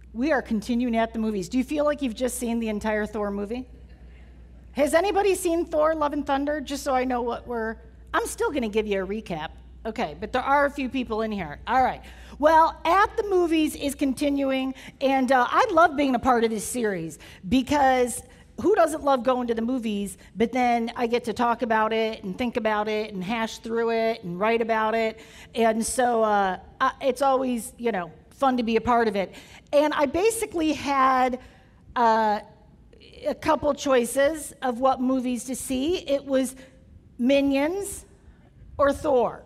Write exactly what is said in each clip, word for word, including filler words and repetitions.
We are continuing at the movies. Do you feel like you've just seen the entire Thor movie? Has anybody seen Thor, Love and Thunder? Just so I know what we're... I'm still going to give you a recap. Okay, but there are a few people in here. All right. Well, At the Movies is continuing, and uh, I love being a part of this series because who doesn't love going to the movies, but then I get to talk about it and think about it and hash through it and write about it. And so uh, I, it's always, you know, fun to be a part of it. And I basically had uh, a couple choices of what movies to see. It was Minions or Thor.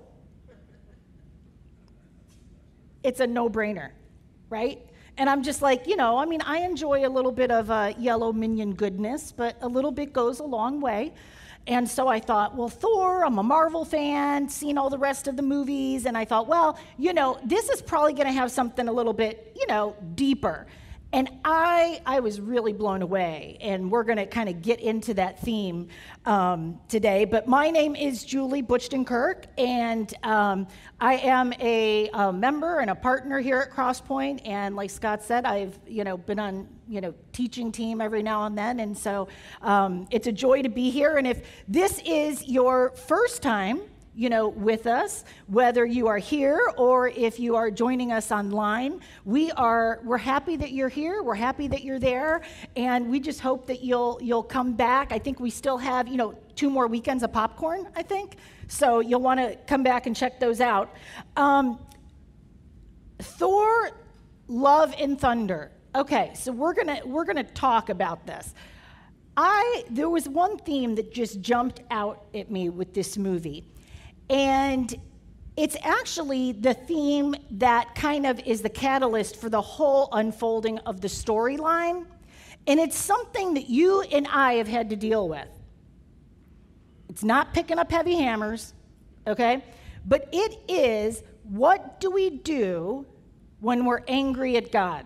It's a no-brainer, right? And I'm just like, you know, I mean, I enjoy a little bit of uh, yellow Minion goodness, but a little bit goes a long way. And so I thought, well, Thor, I'm a Marvel fan, seen all the rest of the movies, and I thought, well, you know, this is probably going to have something a little bit, you know, deeper. And I I was really blown away, and we're going to kind of get into that theme um, today. But my name is Julie Buchton-Kirk, and um, I am a, a member and a partner here at Crosspoint. And like Scott said, I've you know been on you know teaching team every now and then, and so um, it's a joy to be here. And if this is your first time, you know, with us, whether you are here or if you are joining us online, we are, we're happy that you're here. We're happy that you're there. And we just hope that you'll, you'll come back. I think we still have, you know, two more weekends of popcorn, I think. So you'll want to come back and check those out. Um, Thor, Love and Thunder. Okay, so we're going to, we're going to talk about this. I, there was one theme that just jumped out at me with this movie. And it's actually the theme that kind of is the catalyst for the whole unfolding of the storyline. And it's something that you and I have had to deal with. It's not picking up heavy hammers, okay? But it is, what do we do when we're angry at God?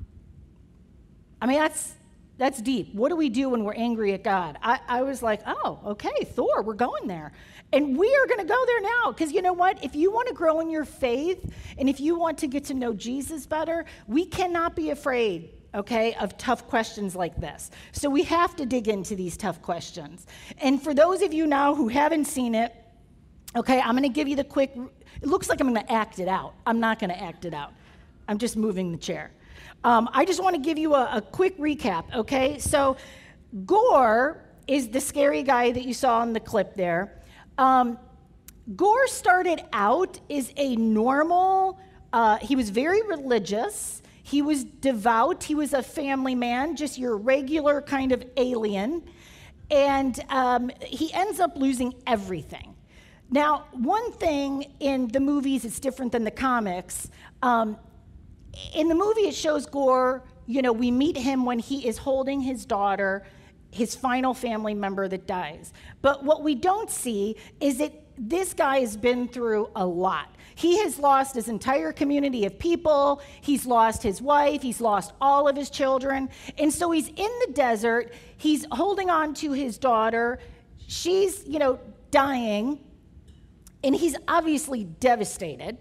I mean, that's that's deep. What do we do when we're angry at God? I, I was like, oh, okay, Thor, we're going there. And we are going to go there now, because you know what? If you want to grow in your faith, and if you want to get to know Jesus better, we cannot be afraid, okay, of tough questions like this. So we have to dig into these tough questions. And for those of you now who haven't seen it, okay, I'm going to give you the quick, it looks like I'm going to act it out. I'm not going to act it out. I'm just moving the chair. Um, I just want to give you a, a quick recap, okay? So Gorr is the scary guy that you saw in the clip there. Um, Gorr started out as a normal, uh, he was very religious, he was devout, he was a family man, just your regular kind of alien, and um, he ends up losing everything. Now, one thing in the movies, it's different than the comics. Um, in the movie, it shows Gorr, you know, we meet him when he is holding his daughter, his final family member that dies. But what we don't see is that this guy has been through a lot. He has lost his entire community of people. He's lost his wife. He's lost all of his children. And so he's in the desert. He's holding on to his daughter. She's, you know, dying. And he's obviously devastated.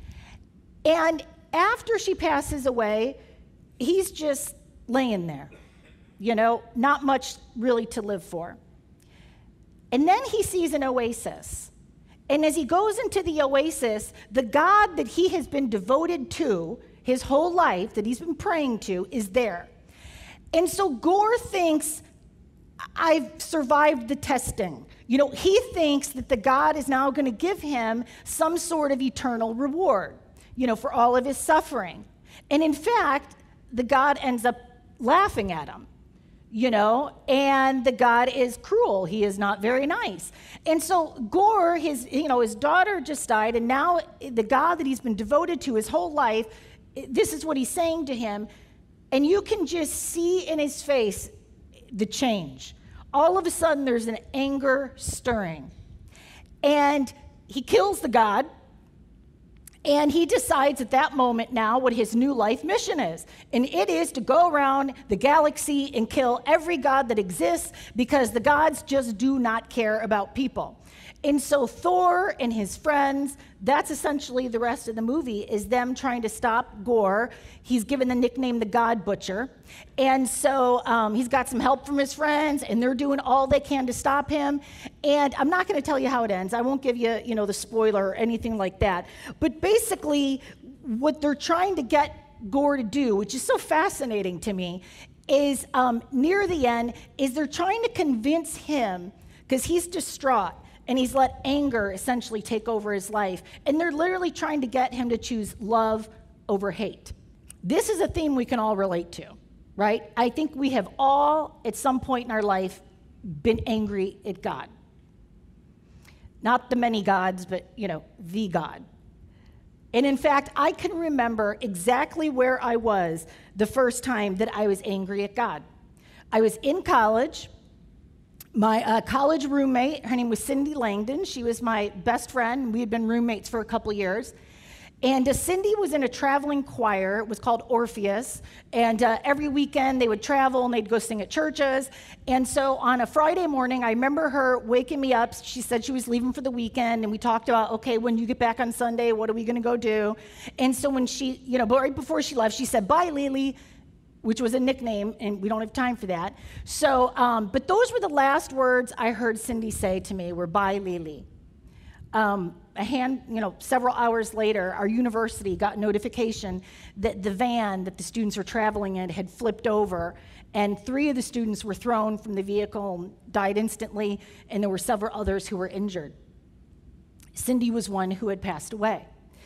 And after she passes away, he's just laying there. You know, not much really to live for. And then he sees an oasis. And as he goes into the oasis, the God that he has been devoted to his whole life, that he's been praying to, is there. And so Gorr thinks, I've survived the testing. You know, he thinks that the God is now going to give him some sort of eternal reward, you know, for all of his suffering. And in fact, the God ends up laughing at him. You know, and the God is cruel. He is not very nice. And so Gorr, his, you know, his daughter just died, and now the God that he's been devoted to his whole life, this is what he's saying to him, and you can just see in his face the change. All of a sudden, there's an anger stirring. And he kills the God, and he decides at that moment now what his new life mission is. And it is to go around the galaxy and kill every god that exists, because the gods just do not care about people. And so Thor and his friends, that's essentially the rest of the movie, is them trying to stop Gorr. He's given the nickname the God Butcher. And so um, he's got some help from his friends, and they're doing all they can to stop him. And I'm not going to tell you how it ends. I won't give you, you know, the spoiler or anything like that. But basically, what they're trying to get Gorr to do, which is so fascinating to me, is um, near the end, is they're trying to convince him, because he's distraught, and he's let anger essentially take over his life. And they're literally trying to get him to choose love over hate. This is a theme we can all relate to, right? I think we have all, at some point in our life, been angry at God. Not the many gods, but, you know, the God. And in fact, I can remember exactly where I was the first time that I was angry at God. I was in college. My uh, college roommate, her name was Cindy Langdon. She was my best friend. We had been roommates for a couple years. And uh, Cindy was in a traveling choir. It was called Orpheus. And uh, every weekend they would travel and they'd go sing at churches. And so on a Friday morning, I remember her waking me up. She said she was leaving for the weekend. And we talked about, okay, when you get back on Sunday, what are we going to go do? And so when she, you know, right before she left, she said, "Bye, Lily," which was a nickname, and we don't have time for that. So, um, but those were the last words I heard Cindy say to me, were "Bye, Lily." Um, a hand, you know, several hours later, our university got notification that the van that the students were traveling in had flipped over, and three of the students were thrown from the vehicle and died instantly, and there were several others who were injured. Cindy was one who had passed away.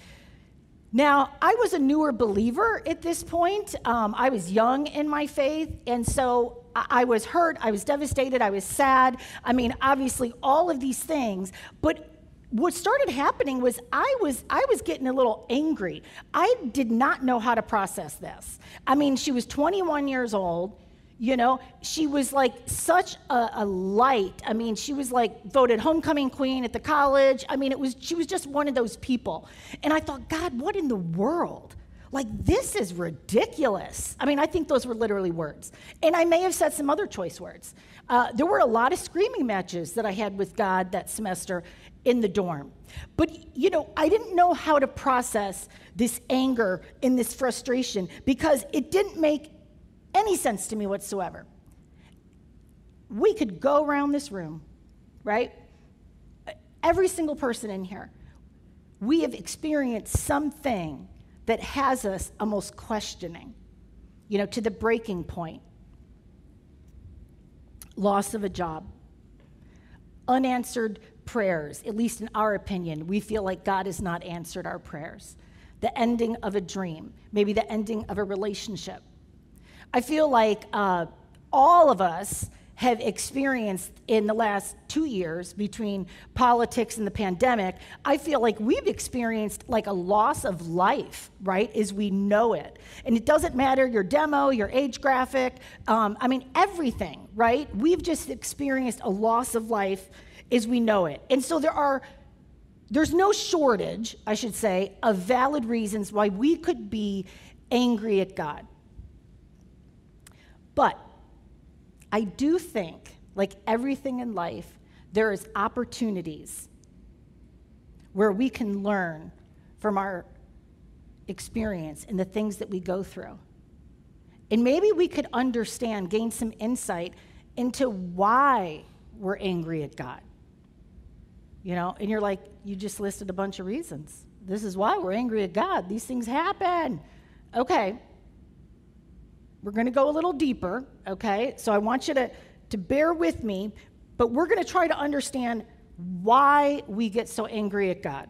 Now, I was a newer believer at this point. Um, I was young in my faith, and so I, I was hurt, I was devastated, I was sad. I mean, obviously, all of these things. But what started happening was I was I was getting a little angry. I did not know how to process this. I mean, she was twenty-one years old. You know, she was like such a, a light. I mean, she was like voted homecoming queen at the college. I mean, it was she was just one of those people. And I thought, God, what in the world? Like, this is ridiculous. I mean, I think those were literally words. And I may have said some other choice words. Uh, there were a lot of screaming matches that I had with God that semester in the dorm. But, you know, I didn't know how to process this anger and this frustration because it didn't make any sense to me whatsoever. We could go around this room, right? Every single person in here, we have experienced something that has us almost questioning, you know, to the breaking point. Loss of a job, unanswered prayers, at least in our opinion. We feel like God has not answered our prayers. The ending of a dream, maybe the ending of a relationship. I feel like uh, all of us have experienced in the last two years between politics and the pandemic, I feel like we've experienced like a loss of life, right, as we know it. And it doesn't matter your demo, your age graphic, um, I mean, everything, right? We've just experienced a loss of life as we know it. And so there are, there's no shortage, I should say, of valid reasons why we could be angry at God. But I do think, like everything in life, there is opportunities where we can learn from our experience and the things that we go through. And maybe we could understand, gain some insight into why we're angry at God. You know, and you're like, you just listed a bunch of reasons. This is why we're angry at God. These things happen. Okay. We're going to go a little deeper, okay? So I want you to, to bear with me, but we're going to try to understand why we get so angry at God.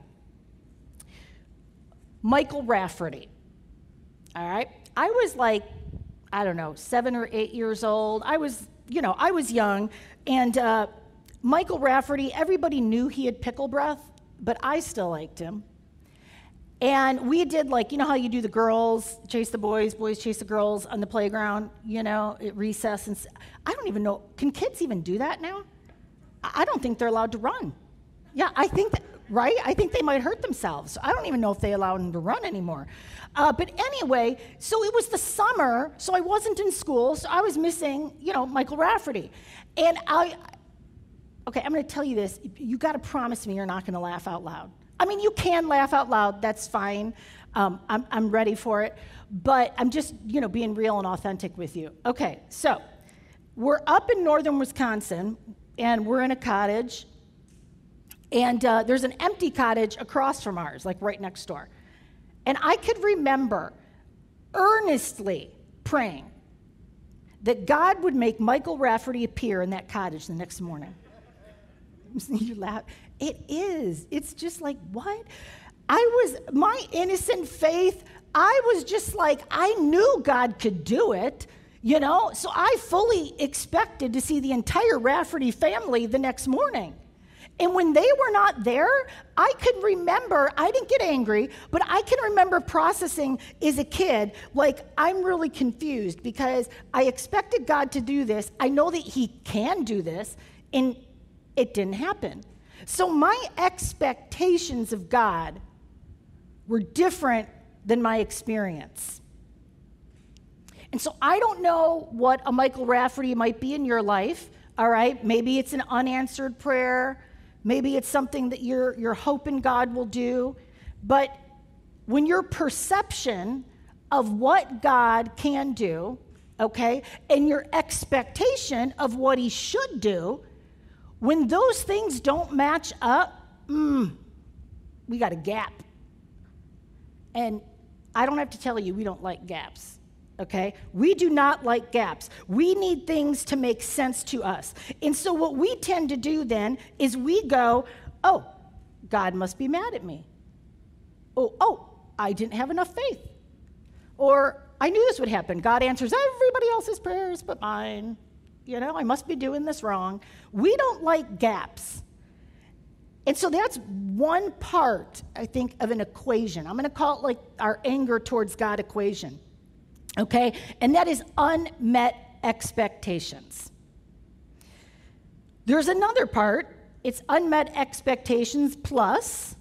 Michael Rafferty, all right? I was like, I don't know, seven or eight years old. I was, you know, I was young, and uh, Michael Rafferty, everybody knew he had pickle breath, but I still liked him. And we did, like, you know how you do the girls chase the boys, boys chase the girls on the playground, you know, at recess. And I don't even know, can kids even do that now? I don't think they're allowed to run. Yeah, I think that, right? I think they might hurt themselves. I don't even know if they allow them to run anymore. Uh, but anyway, so it was the summer, so I wasn't in school, so I was missing, you know, Michael Rafferty. And I, okay, I'm going to tell you this. You got to promise me you're not going to laugh out loud. I mean, you can laugh out loud. That's fine. Um, I'm, I'm ready for it. But I'm just, you know, being real and authentic with you. Okay, so we're up in northern Wisconsin, and we're in a cottage. And uh, there's an empty cottage across from ours, like right next door. And I could remember earnestly praying that God would make Michael Rafferty appear in that cottage the next morning. You laugh. It is. It's just like, what? I was, my innocent faith, I was just like, I knew God could do it, you know? So I fully expected to see the entire Rafferty family the next morning. And when they were not there, I could remember, I didn't get angry, but I can remember processing as a kid, like, I'm really confused because I expected God to do this. I know that he can do this, and it didn't happen. So my expectations of God were different than my experience. And so I don't know what a Michael Rafferty might be in your life, all right? Maybe it's an unanswered prayer. Maybe it's something that you're, you're hoping God will do. But when your perception of what God can do, okay, and your expectation of what he should do, when those things don't match up, mm, we got a gap. And I don't have to tell you, we don't like gaps. Okay? We do not like gaps. We need things to make sense to us. And so what we tend to do then is we go, oh, God must be mad at me. Oh, oh, I didn't have enough faith. Or I knew this would happen. God answers everybody else's prayers but mine. You know, I must be doing this wrong. We don't like gaps. And so that's one part, I think, of an equation. I'm going to call it like our anger towards God equation. Okay, and that is unmet expectations. There's another part, it's unmet expectations plus.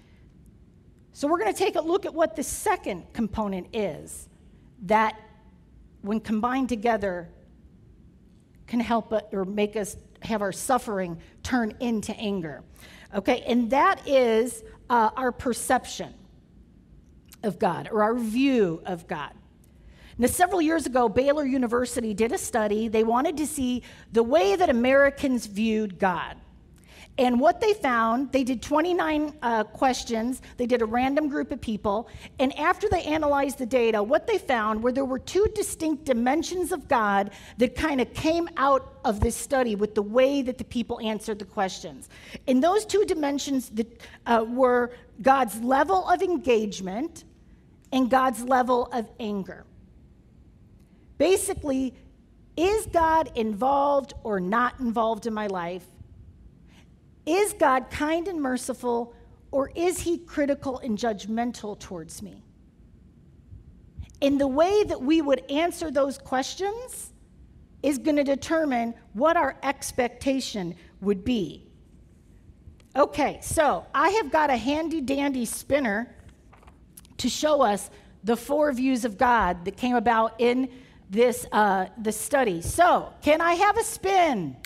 So we're going to take a look at what the second component is that, when combined together, can help us or make us have our suffering turn into anger. Okay, and that is uh, our perception of God, or our view of God. Now, several years ago, Baylor University did a study. They wanted to see the way that Americans viewed God. And what they found, they did twenty-nine uh, questions. They did a random group of people. And after they analyzed the data, what they found were there were two distinct dimensions of God that kind of came out of this study with the way that the people answered the questions. And those two dimensions that, uh, were God's level of engagement and God's level of anger. Basically, is God involved or not involved in my life? Is God kind and merciful, or is he critical and judgmental towards me? And the way that we would answer those questions is going to determine what our expectation would be. Okay, so I have got a handy-dandy spinner to show us the four views of God that came about in this uh, the study. So, can I have a spin?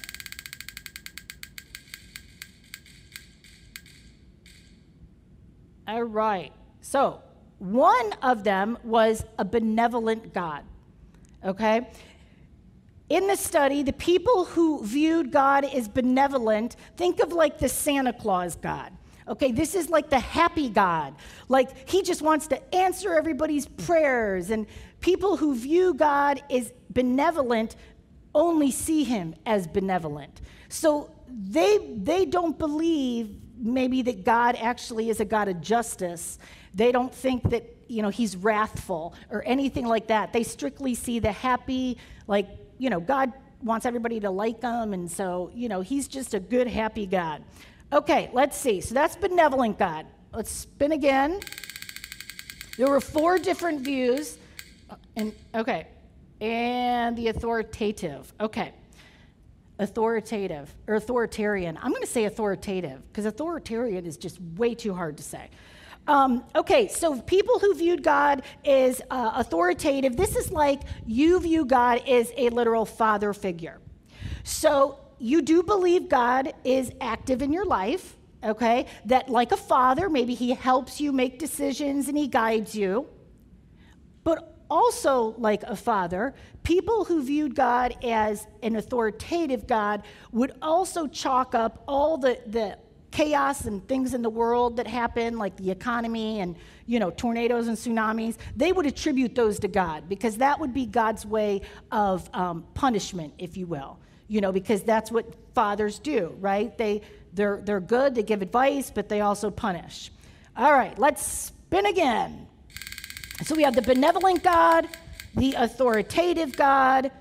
All right. So, one of them was a benevolent God. Okay? In the study, the people who viewed God as benevolent, think of like the Santa Claus God. Okay, this is like the happy God. Like, he just wants to answer everybody's prayers. And people who view God as benevolent only see him as benevolent. So they, they don't believe maybe that God actually is a God of justice. They don't think that, you know, he's wrathful or anything like that. They strictly see the happy, like, you know, God wants everybody to like him. And so, you know, he's just a good, happy God. Okay, let's see. So that's benevolent God. Let's spin again. There were four different views. And okay, and the authoritative. Okay, authoritative or authoritarian. I'm going to say authoritative because authoritarian is just way too hard to say. Um, okay, so people who viewed God as uh, authoritative, this is like you view God as a literal father figure. So you do believe God is active in your life, okay? That like a father, maybe he helps you make decisions and he guides you. But also like a father, people who viewed God as an authoritative God would also chalk up all the, the chaos and things in the world that happen, like the economy and, you know, tornadoes and tsunamis. They would attribute those to God because that would be God's way of um, punishment, if you will. You know, because that's what fathers do, right? They, they're, they're good, they give advice, but they also punish. All right, let's spin again. So we have the benevolent God, the authoritative God,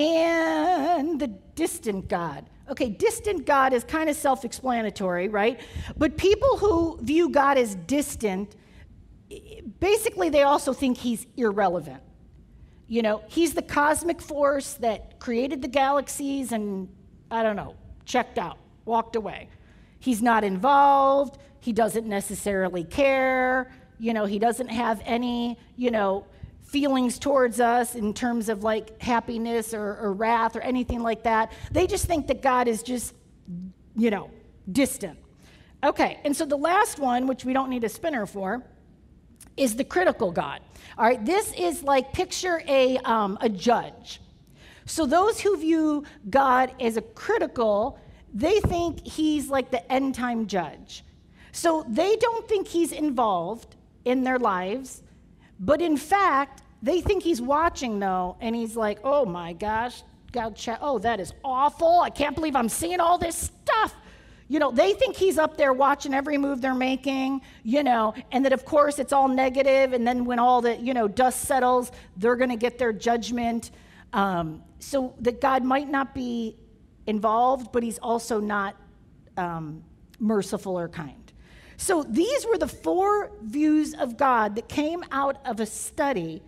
and the distant God. Okay, distant God is kind of self-explanatory, right? But people who view God as distant, basically they also think he's irrelevant. You know, he's the cosmic force that created the galaxies and, I don't know, checked out, walked away. He's not involved. He doesn't necessarily care. You know, he doesn't have any, you know, feelings towards us in terms of like happiness or, or wrath or anything like that. They just think that God is just, you know, distant. Okay, and so the last one, which we don't need a spinner for, is the critical God. All right, this is like picture a, um, a judge. So those who view God as a critical, they think he's like the end time judge. So they don't think he's involved in their lives, but in fact, they think he's watching though, and he's like, oh my gosh, God, oh, that is awful. I can't believe I'm seeing all this stuff. You know, they think he's up there watching every move they're making, you know, and that, of course, it's all negative, and then when all the, you know, dust settles, they're going to get their judgment. Um, so that God might not be involved, but he's also not um, merciful or kind. So these were the four views of God that came out of a study.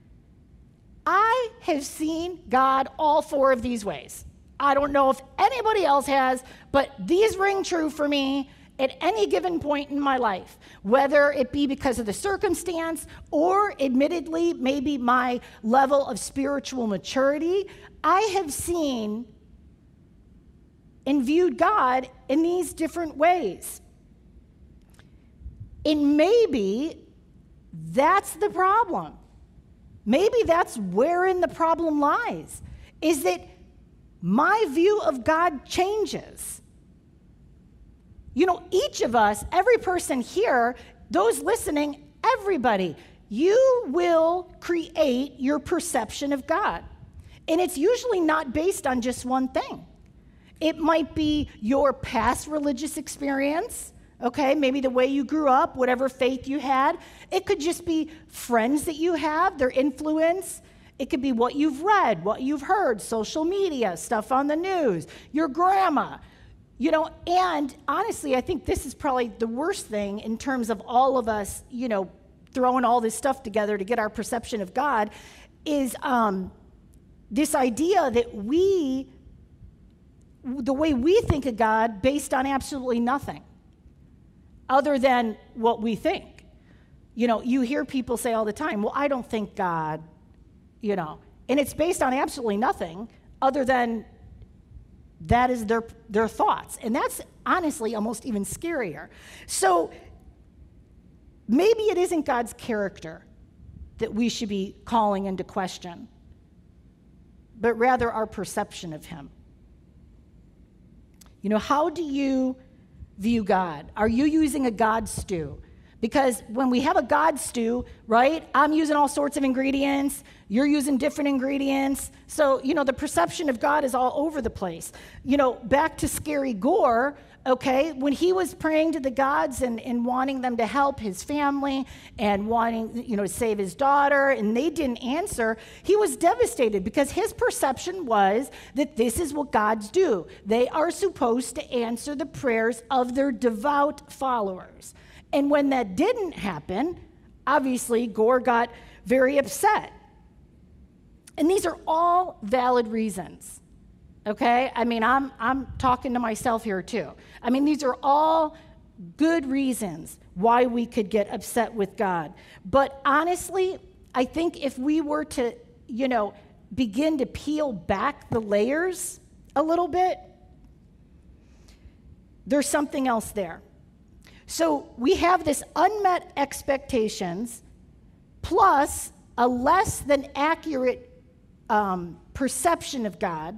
I have seen God all four of these ways. I don't know if anybody else has, but these ring true for me at any given point in my life, whether it be because of the circumstance or admittedly maybe my level of spiritual maturity. I have seen and viewed God in these different ways. And maybe that's the problem. Maybe that's wherein the problem lies, is that my view of God changes. You know, each of us, every person here, those listening, everybody, you will create your perception of God. And it's usually not based on just one thing. It might be your past religious experience, okay? Maybe the way you grew up, whatever faith you had. It could just be friends that you have, their influence. It could be what you've read, what you've heard, social media, stuff on the news, your grandma, you know, and honestly, I think this is probably the worst thing in terms of all of us, you know, throwing all this stuff together to get our perception of God, is um, this idea that we, the way we think of God based on absolutely nothing other than what we think. You know, you hear people say all the time, well, I don't think God, you know, and it's based on absolutely nothing other than that is their their thoughts. And that's honestly almost even scarier. So maybe it isn't God's character that we should be calling into question, but rather our perception of him. You know, how do you view God? Are you using a God stew? Because when we have a God stew, right, I'm using all sorts of ingredients, you're using different ingredients. So, you know, the perception of God is all over the place. You know, back to Scary Gore, okay, when he was praying to the gods and, and wanting them to help his family and wanting, you know, to save his daughter, and they didn't answer, he was devastated because his perception was that this is what gods do. They are supposed to answer the prayers of their devout followers. And when that didn't happen, obviously Gore got very upset. And these are all valid reasons, okay? I mean, I'm, I'm talking to myself here too. I mean, these are all good reasons why we could get upset with God. But honestly, I think if we were to, you know, begin to peel back the layers a little bit, There's something else there. So we have this unmet expectations plus a less than accurate um, perception of God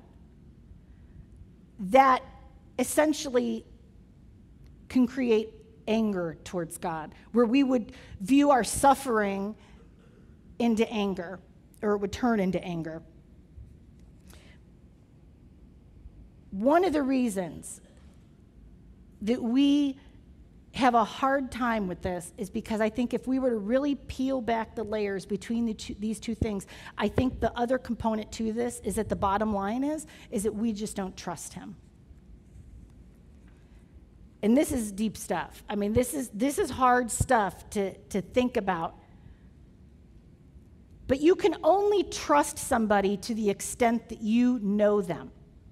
that essentially can create anger towards God, where we would view our suffering into anger, or it would turn into anger. One of the reasons that we have a hard time with this is because I think if we were to really peel back the layers between the two, these two things, I think the other component to this is that the bottom line is, is that we just don't trust him. And this is deep stuff. I mean, this is this is hard stuff to, to think about. But you can only trust somebody to the extent that you know them.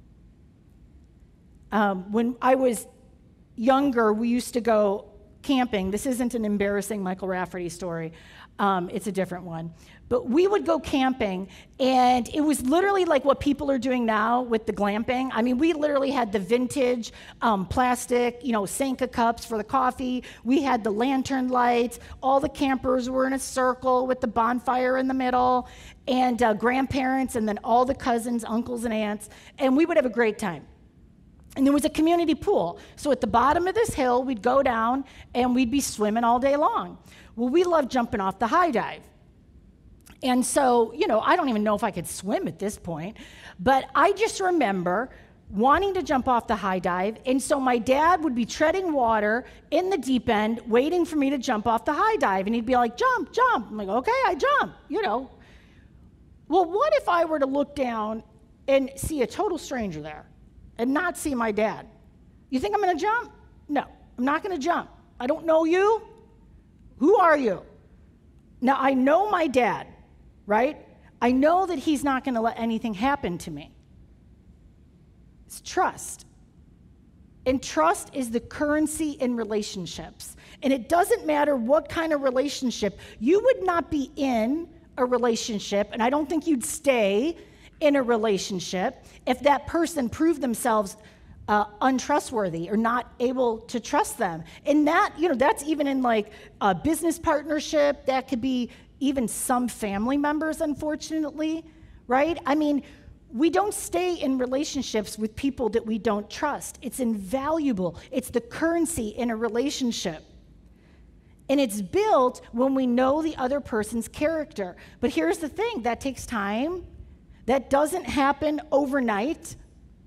Um, when I was younger, we used to go camping. This isn't an embarrassing Michael Rafferty story. Um, it's a different one. But we would go camping, and it was literally like what people are doing now with the glamping. I mean, we literally had the vintage um, plastic, you know, Sanka cups for the coffee. We had the lantern lights. All the campers were in a circle with the bonfire in the middle, and uh, grandparents, and then all the cousins, uncles, and aunts. And we would have a great time. And there was a community pool. So at the bottom of this hill, we'd go down, and we'd be swimming all day long. Well, we loved jumping off the high dive. And so, you know, I don't even know if I could swim at this point, but I just remember wanting to jump off the high dive, and so my dad would be treading water in the deep end, waiting for me to jump off the high dive, and he'd be like, jump, jump. I'm like, okay, I jump, you know. Well, what if I were to look down and see a total stranger there and not see my dad? You think I'm gonna jump? No, I'm not gonna jump. I don't know you. Who are you? Now, I know my dad, right? I know that he's not going to let anything happen to me. It's trust. And trust is the currency in relationships. And it doesn't matter what kind of relationship. You would not be in a relationship, and I don't think you'd stay in a relationship if that person proved themselves Uh, untrustworthy or not able to trust them. And that, you know, that's even in like a business partnership. That could be even some family members, unfortunately, right? I mean, we don't stay in relationships with people that we don't trust. It's invaluable. It's the currency in a relationship. And it's built when we know the other person's character. But here's the thing, that takes time. That doesn't happen overnight.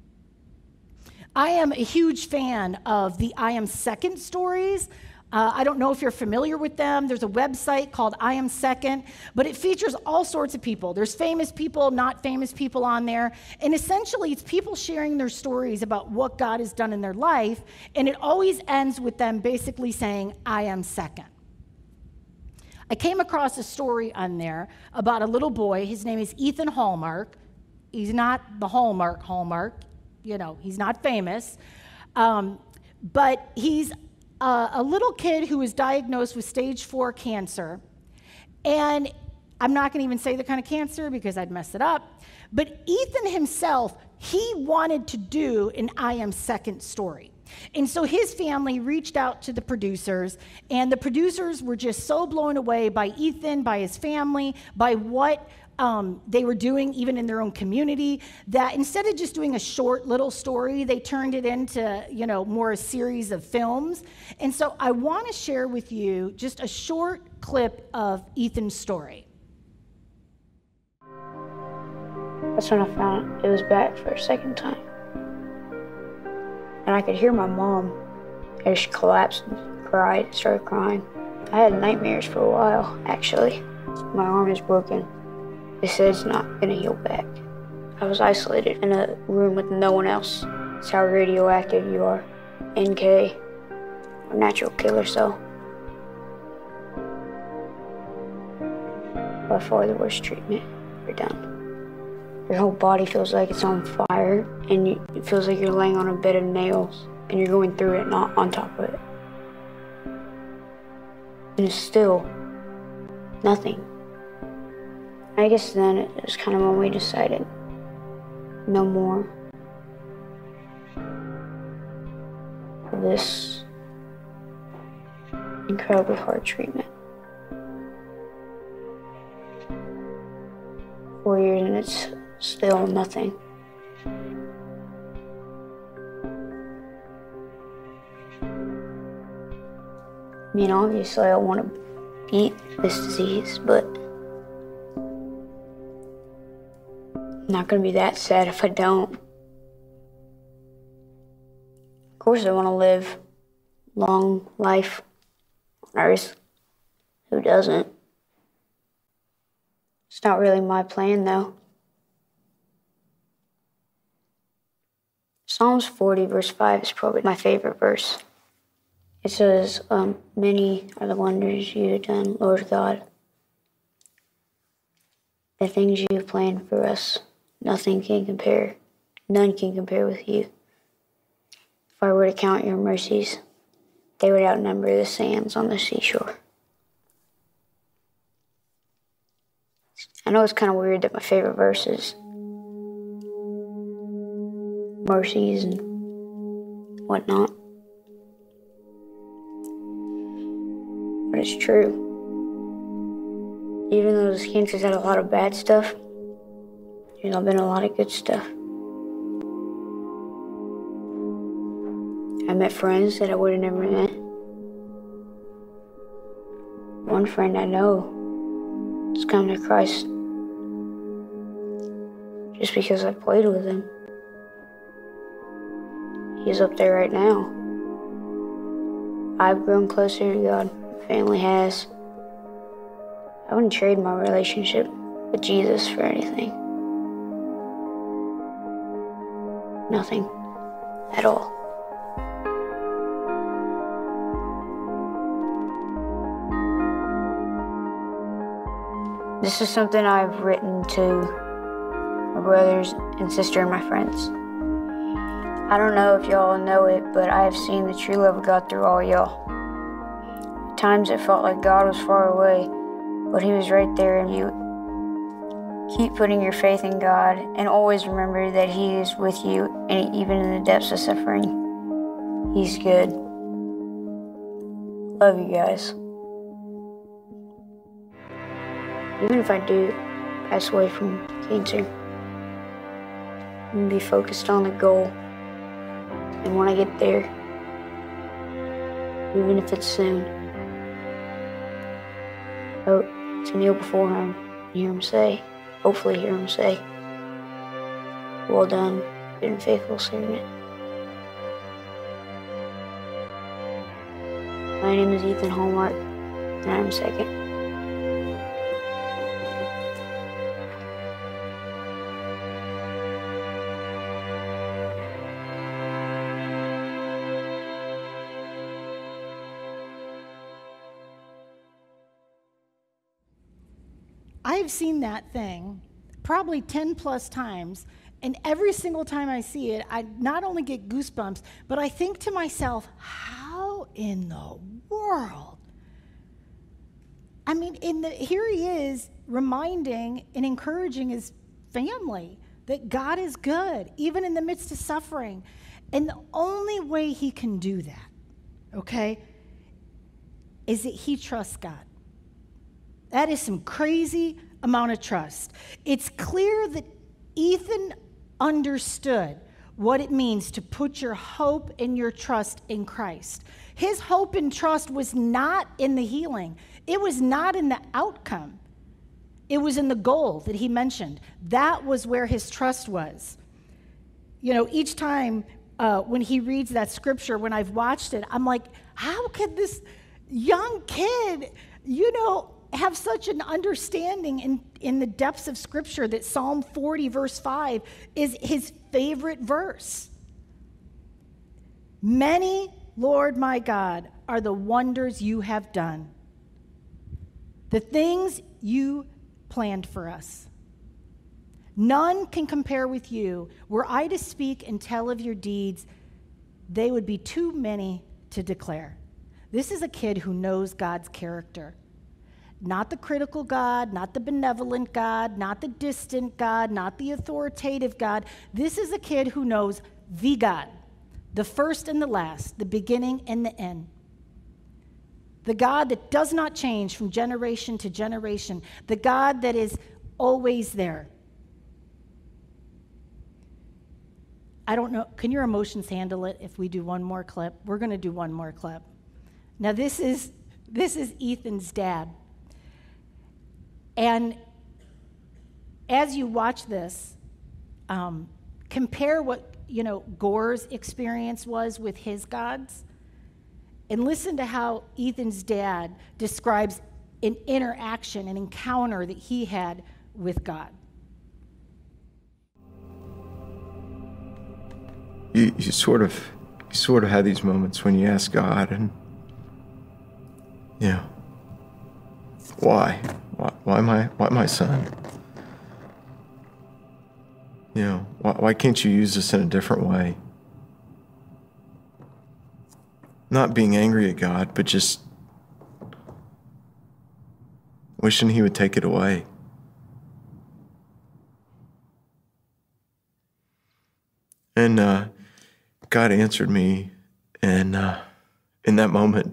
I am a huge fan of the I Am Second stories. Uh, I don't know if you're familiar with them. There's a website called I Am Second, but it features all sorts of people. There's famous people, not famous people on there. And essentially, it's people sharing their stories about what God has done in their life. And it always ends with them basically saying, I am second. I came across a story on there about a little boy. His name is Ethan Hallmark. He's not the Hallmark Hallmark. You know, he's not famous, um, but he's a, a little kid who was diagnosed with stage four cancer. And I'm not going to even say the kind of cancer because I'd mess it up. But Ethan himself, he wanted to do an I Am Second story. And so his family reached out to the producers, and the producers were just so blown away by Ethan, by his family, by what Um, they were doing even in their own community, that instead of just doing a short little story, they turned it into, you know, more a series of films. And so I want to share with you just a short clip of Ethan's story. That's when I found it was back for a second time. And I could hear my mom as she collapsed and cried, started crying. I had nightmares for a while, actually. My arm is broken. They said it's not gonna heal back. I was isolated in a room with no one else. It's how radioactive you are. N K, a natural killer cell. By far the worst treatment ever done. Your whole body feels like it's on fire, and you, it feels like you're laying on a bed of nails, and you're going through it, not on top of it. And it's still nothing. I guess then it was kind of when we decided, no more. of this incredibly hard treatment. Four years and it's still nothing. I mean, obviously I want to beat this disease, but I'm not going to be that sad if I don't. Of course I want to live long life on earth. Who doesn't? It's not really my plan, though. Psalms forty, verse five is probably my favorite verse. It says, um, many are the wonders you have done, Lord God. The things you have planned for us, nothing can compare. None can compare with you. If I were to count your mercies, they would outnumber the sands on the seashore. I know it's kind of weird that my favorite verse is mercies and whatnot. But it's true. Even though this cancer's had a lot of bad stuff, there's not been a lot of good stuff. I met friends that I would have never met. One friend I know is coming to Christ just because I played with him. He's up there right now. I've grown closer to God. Family has. I wouldn't trade my relationship with Jesus for anything. Nothing at all. This is something I've written to my brothers and sister and my friends. I don't know if y'all know it, but I have seen the true love of God through all y'all. At times it felt like God was far away, but he was right there, and you keep putting your faith in God and always remember that he is with you, and even in the depths of suffering, he's good. Love you guys. Even if I do pass away from cancer, I'm gonna be focused on the goal. And when I get there, even if it's soon, I hope to kneel before him and hear him say, hopefully hear him say, well done, good and faithful servant. My name is Ethan Hallmark, and I'm second. I've seen that thing probably ten plus times, and every single time I see it, I not only get goosebumps, but I think to myself, how in the world? I mean, in the, here he is reminding and encouraging his family that God is good, even in the midst of suffering. And the only way he can do that, okay, is that he trusts God. That is some crazy amount of trust. It's clear that Ethan understood what it means to put your hope and your trust in Christ. His hope and trust was not in the healing. It was not in the outcome. It was in the goal that he mentioned. That was where his trust was. You know, each time uh, when he reads that scripture, when I've watched it, I'm like, how could this young kid, you know, have such an understanding in, in the depths of Scripture that Psalm forty, verse five, is his favorite verse. Many, Lord my God, are the wonders you have done, the things you planned for us. None can compare with you. Were I to speak and tell of your deeds, they would be too many to declare. This is a kid who knows God's character. Not the critical God, not the benevolent God, not the distant God, not the authoritative God. This is a kid who knows the God, the first and the last, the beginning and the end. The God that does not change from generation to generation, the God that is always there. I don't know, can your emotions handle it if we do one more clip? We're going to do one more clip. Now this is this is Ethan's dad. And as you watch this, um, compare what, you know, Gore's experience was with his gods, and listen to how Ethan's dad describes an interaction, an encounter that he had with God. You, you sort of, you sort of had these moments when you ask God, and you know, why, why, why my, why my son? You know, why, why can't you use this in a different way? Not being angry at God, but just wishing he would take it away. And uh, God answered me, and uh, in that moment,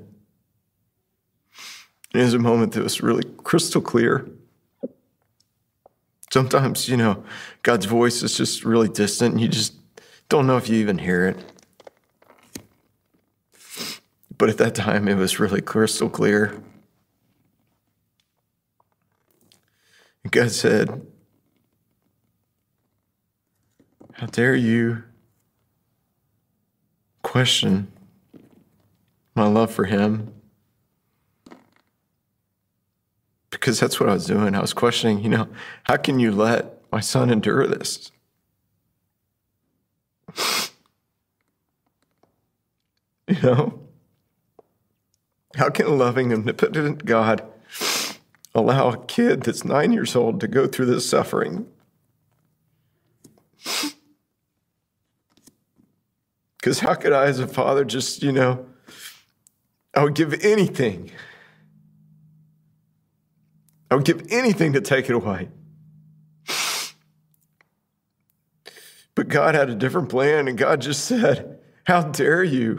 it was a moment that was really crystal clear. Sometimes, you know, God's voice is just really distant, and you just don't know if you even hear it. But at that time, it was really crystal clear. And God said, "How dare you question my love for him?" Because that's what I was doing. I was questioning, you know, how can you let my son endure this? You know? How can a loving, omnipotent God allow a kid that's nine years old to go through this suffering? Because how could I, as a father, just, you know, I would give anything. I would give anything to take it away. But God had a different plan, and God just said, "How dare you?"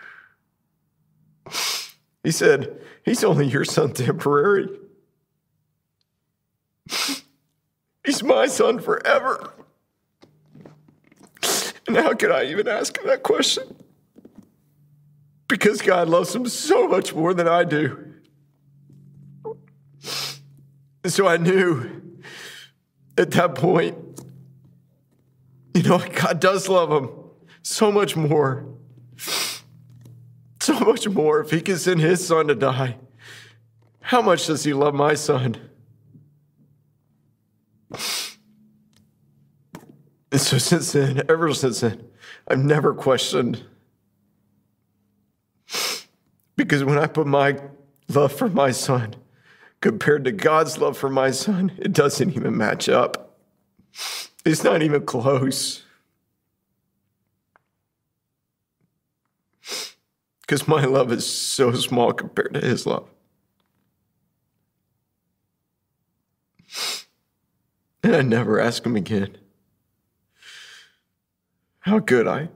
He said, "He's only your son temporary. He's my son forever." And how could I even ask him that question? Because God loves him so much more than I do. And so I knew at that point, you know, God does love him so much more. So much more. If he can send his son to die, how much does he love my son? And so since then, ever since then, I've never questioned. Because when I put my love for my son compared to God's love for my son, it doesn't even match up. It's not even close. Because my love is so small compared to his love. And I never ask him again, how could I?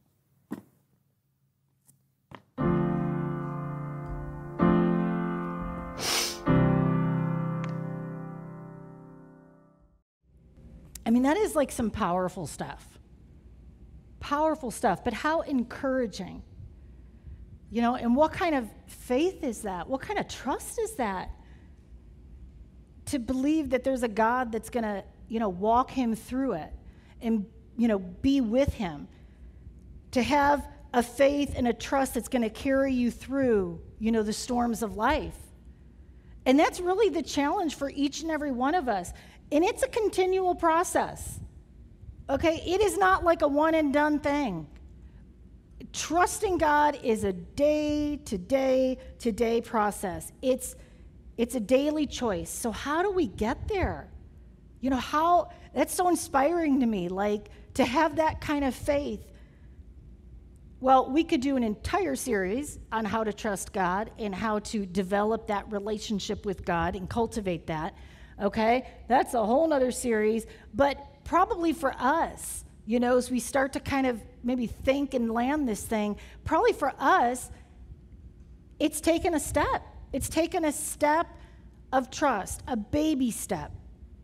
I mean, that is like some powerful stuff. Powerful stuff, but how encouraging. You know, and what kind of faith is that? What kind of trust is that? To believe that there's a God that's going to, you know, walk him through it and, you know, be with him. To have a faith and a trust that's going to carry you through, you know, the storms of life. And that's really the challenge for each and every one of us. And it's a continual process. Okay? It is not like a one and done thing. Trusting God is a day to day to day process. It's it's a daily choice. So how do we get there? You know, how that's so inspiring to me, like to have that kind of faith. Well, we could do an entire series on how to trust God and how to develop that relationship with God and cultivate that. Okay? That's a whole nother series, but probably for us, You know, as we start to kind of maybe think and land this thing, probably for us, it's taken a step. It's taken a step of trust, a baby step.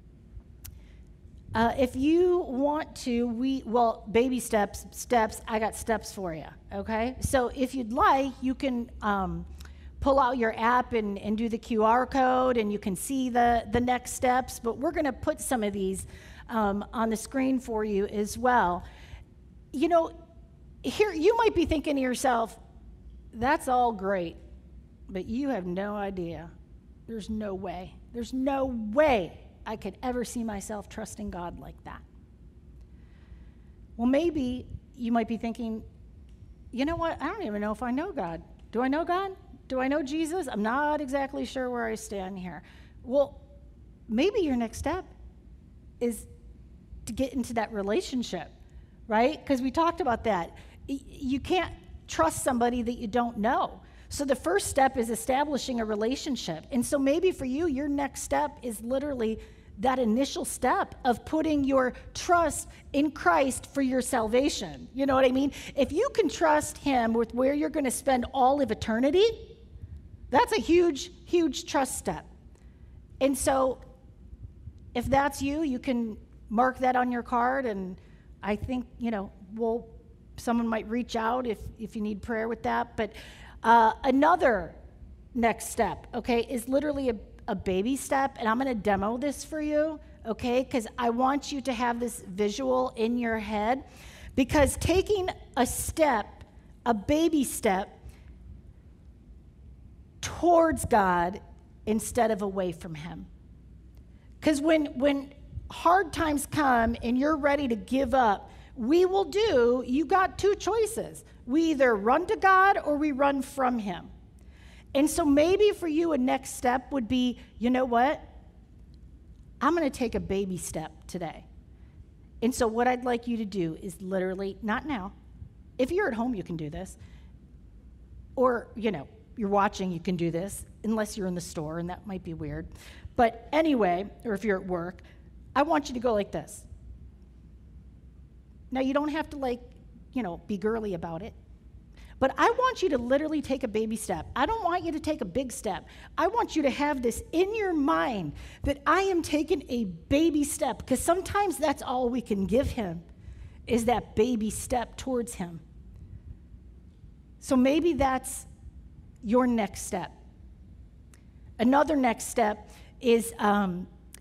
Uh, if you want to, we, well, baby steps, steps, I got steps for you, okay? So if you'd like, you can um, pull out your app and, and do the Q R code, and you can see the, the next steps, but we're gonna put some of these um, on the screen for you as well. You know, here, you might be thinking to yourself, that's all great, but you have no idea. There's no way. There's no way I could ever see myself trusting God like that. Well, maybe you might be thinking, you know what? I don't even know if I know God. Do I know God? Do I know Jesus? I'm not exactly sure where I stand here. Well, maybe your next step is to get into that relationship, right? Because we talked about that. You can't trust somebody that you don't know. So the first step is establishing a relationship. And so maybe for you, your next step is literally that initial step of putting your trust in Christ for your salvation. You know what I mean? If you can trust him with where you're going to spend all of eternity, that's a huge, huge trust step. And so if that's you, you can mark that on your card, and I think, you know, we'll, someone might reach out if, if you need prayer with that. But uh, another next step, okay, is literally a a baby step, and I'm going to demo this for you, okay, because I want you to have this visual in your head, because taking a step, a baby step, towards God instead of away from him. Because when, when hard times come and you're ready to give up, we will do, you got two choices. We either run to God or we run from him. And so maybe for you, a next step would be, you know what? I'm going to take a baby step today. And so what I'd like you to do is literally, not now. If you're at home, you can do this. Or, you know, you're watching, you can do this, unless you're in the store, and that might be weird. But anyway, or if you're at work, I want you to go like this. Now, you don't have to, like, you know, be girly about it. But I want you to literally take a baby step. I don't want you to take a big step. I want you to have this in your mind that I am taking a baby step, because sometimes that's all we can give him is that baby step towards him. So maybe that's your next step. Another next step is um,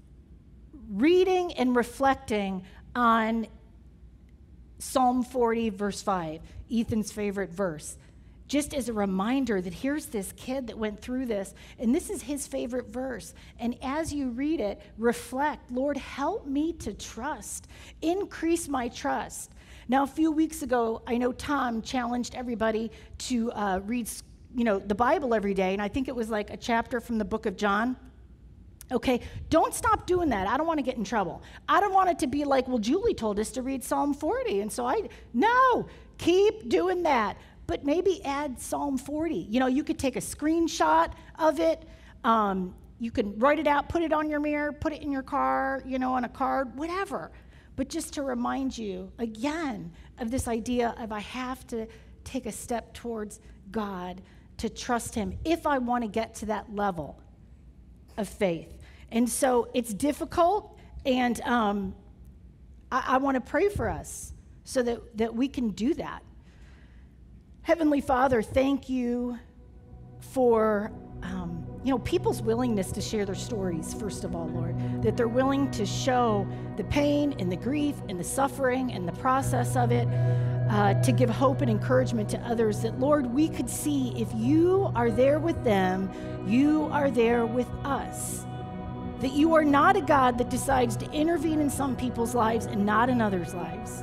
reading and reflecting on Psalm forty, verse five, Ethan's favorite verse, just as a reminder that here's this kid that went through this, and this is his favorite verse. And as you read it, reflect, Lord, help me to trust, increase my trust. Now, a few weeks ago, I know Tom challenged everybody to uh, read, you know, the Bible every day, and I think it was like a chapter from the book of John. Okay, don't stop doing that. I don't want to get in trouble. I don't want it to be like, well, Julie told us to read Psalm forty, and so I, no, keep doing that. But maybe add Psalm forty. You know, you could take a screenshot of it. Um, you can write it out, put it on your mirror, put it in your car, you know, on a card, whatever. But just to remind you, again, of this idea of I have to take a step towards God to trust him if I want to get to that level of faith. And so it's difficult, and um, I, I want to pray for us so that, that we can do that. Heavenly Father, thank you for um, you know, people's willingness to share their stories, first of all, Lord, that they're willing to show the pain and the grief and the suffering and the process of it, uh, to give hope and encouragement to others, that, Lord, we could see if you are there with them, you are there with us. That you are not a God that decides to intervene in some people's lives and not in others' lives.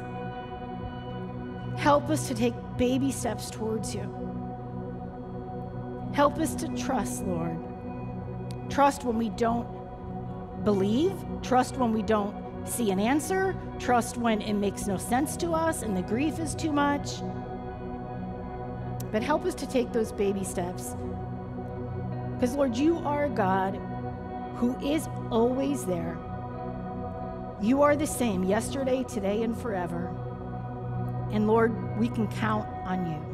Help us to take baby steps towards you. Help us to trust, Lord. Trust when we don't believe. Trust when we don't see an answer. Trust when it makes no sense to us and the grief is too much. But help us to take those baby steps. Because, Lord, you are a God who is always there. You are the same yesterday, today, and forever. And Lord, we can count on you.